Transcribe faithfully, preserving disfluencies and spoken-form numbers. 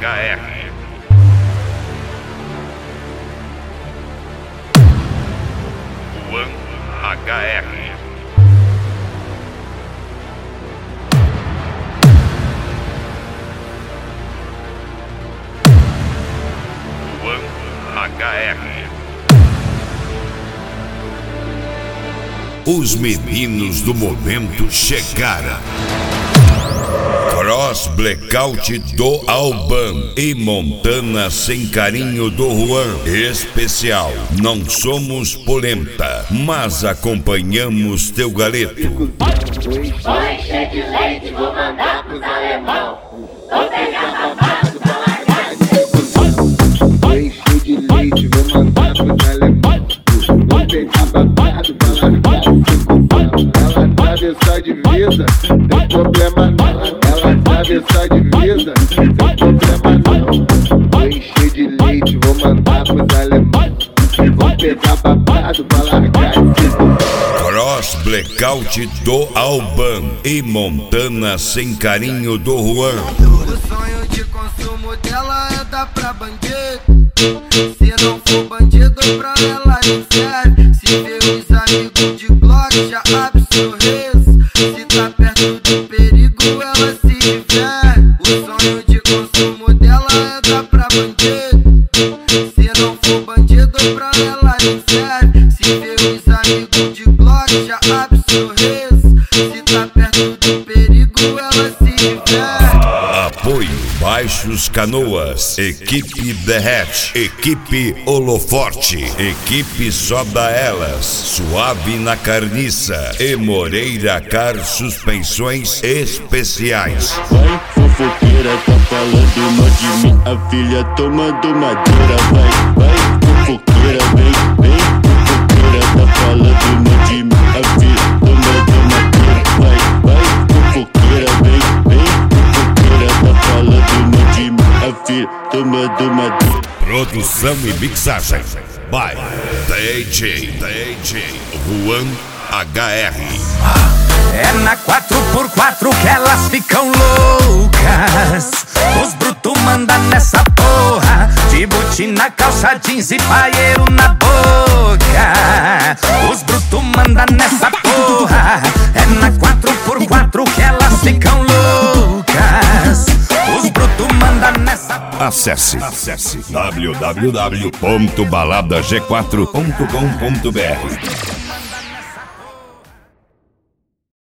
R. Juan H R. Juan H R. Os meninos do momento chegaram. Cross Blackout do Alban e Montana sem carinho do Juan. Especial, não somos polenta, mas acompanhamos teu galeto. Vai encher de leite, vou mandar pros alemão. Vou pegar babado pra largar de Vou encher de leite, vou mandar pros alemão. Vou pegar babado pra largar de Ela atravessou a divisa, tem problema não. Ela atravessou a divisa, tem problema não. Vou encher de leite, vou mandar pros alemão. Vou pegar babado pra largar de Cross Blackout do Alban e Montana sem carinho do Juan. O sonho de consumo dela é dar pra bandido. Se não for bandido, pra ela não serve. Se vê os amigos de Glock, já abre sorriso. Se tá perto do perigo, ela se diverte. O sonho de consumo dela é dar pra bandido. Se não for bandido, pra ela não serve. Se vê os amigos de Glock, já abre sorriso. Se tá perto do perigo, ela se diverte. Apoio Baixos Canoas, Equipe Derrete, Equipe Holoforte, Equipe Soda Elas, Suave na Carniça e Moreira Car Suspensões Especiais. Vai, fofoqueira, tá falando mal de mim. A filha tomando madeira. Vai, vai, fofoqueira, vem, vem. Fofoqueira, tá falando mal de mim. A filha tomando madeira. Vai, vai, fofoqueira, vem, vem. Fofoqueira, tá falando mal de mim. A filha tomando madeira. Produção e mixagem by D J, D J Juan H R. É na quatro por quatro que elas ficam loucas. Os brutos mandam nessa porra, de botina, calça jeans e paieiro na boca. Os brutos mandam nessa porra. É na quatro por quatro que elas ficam loucas. Os brutos mandam nessa porra. Acesse, acesse w w w ponto balada g quatro ponto com ponto b r.